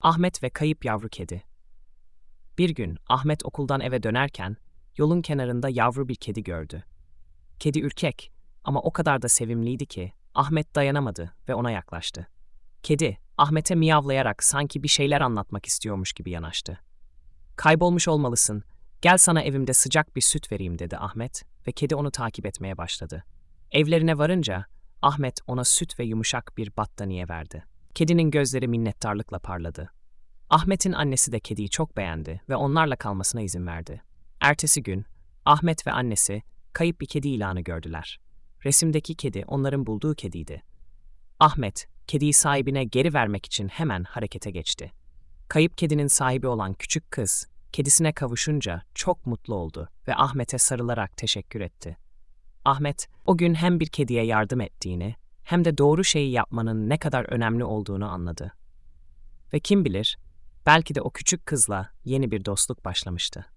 Ahmet ve kayıp yavru kedi. Bir gün Ahmet okuldan eve dönerken yolun kenarında yavru bir kedi gördü. Kedi ürkek ama o kadar da sevimliydi ki Ahmet dayanamadı ve ona yaklaştı. Kedi Ahmet'e miyavlayarak sanki bir şeyler anlatmak istiyormuş gibi yanaştı. "Kaybolmuş olmalısın. Gel sana evimde sıcak bir süt vereyim," dedi Ahmet ve kedi onu takip etmeye başladı. Evlerine varınca Ahmet ona süt ve yumuşak bir battaniye verdi. Kedinin gözleri minnettarlıkla parladı. Ahmet'in annesi de kediyi çok beğendi ve onlarla kalmasına izin verdi. Ertesi gün Ahmet ve annesi kayıp bir kedi ilanı gördüler. Resimdeki kedi onların bulduğu kediydi. Ahmet, kediyi sahibine geri vermek için hemen harekete geçti. Kayıp kedinin sahibi olan küçük kız, kedisine kavuşunca çok mutlu oldu ve Ahmet'e sarılarak teşekkür etti. Ahmet, o gün hem bir kediye yardım ettiğini hem de doğru şeyi yapmanın ne kadar önemli olduğunu anladı. Ve kim bilir, belki de o küçük kızla yeni bir dostluk başlamıştı.